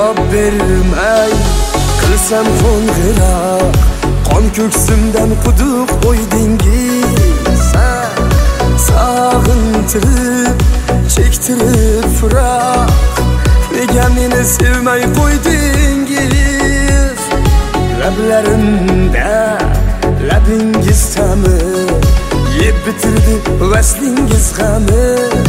javob bermay qilsam qo'ng'iroq qon ko'ksimdan quduq qo'ydingiz. Sog'intirib chektirib firoq nega meni sevmay qo'ydingiz? Lablarimda labingiz ta'mi yeb bitirdi vaslingiz g'ami.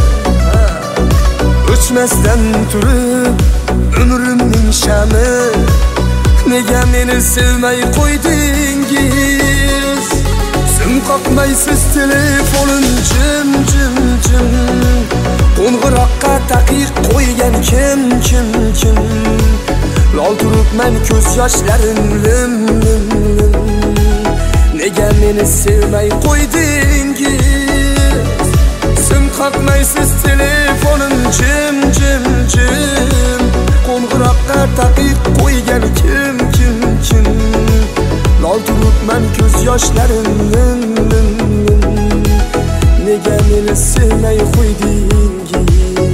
O'chmasdan turib umrimning shami nega meni sevmay qo'ydingiz? Sim qoqmaysiz telefonim jim jim jim. Qo'ng'iroqqa taqiq qo'ygan kim? Lol turibman ko'z yoshlarim lim lim lim. Nega meni sevmay qo'ydingiz? Sim qoqmaysiz telefonim jim jim jim. Qo'ng'iroqqa taqiq qo'ygan kim? Lol turibman ko'z yoshlarim lim lim lim. Nega meni sevmay qo'ydingiz?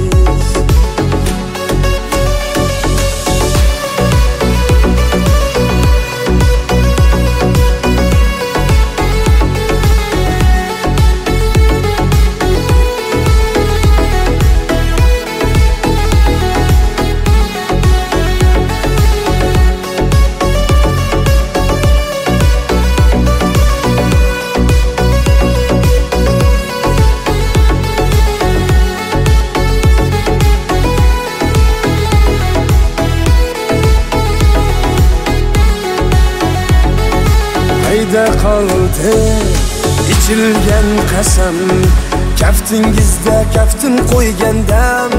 Qayda qoldi ichilgan qasam, kaftingizda kaftin qo'ygandam.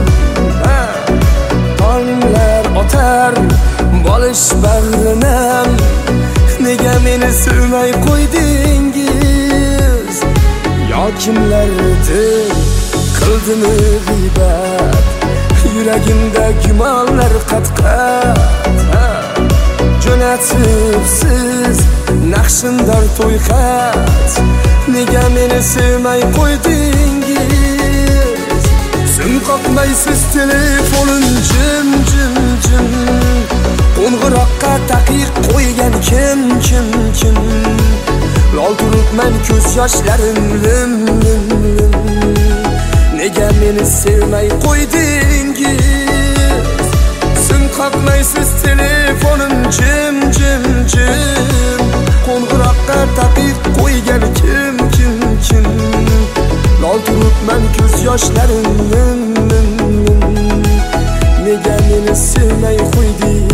Tonglar otar bolish bag'rinam, nega meni sevmay qo'ydingiz? Yo kimlardir qildimi g'iybat, yuragimda gumonlar qat-qat. Jo'natibsiz naqshindor to'yxat, nega meni sevmay qo'ydingiz? Sim qoqmaysiz telefonim jim jim jim. Qo'ng'iroqqa taqiq qo'ygan kim? Lol turibman ko'z yoshlarim lim lim lim. Nega meni sevmay qo'ydingiz? Sim qoqmaysiz telefonim jim jim jim. Qo'ng'iroqqa taqiq qo'ygan kim? Lol turibman ko'z yoshlarim lim lim lim. Nega meni sevmay qo'ydingiz?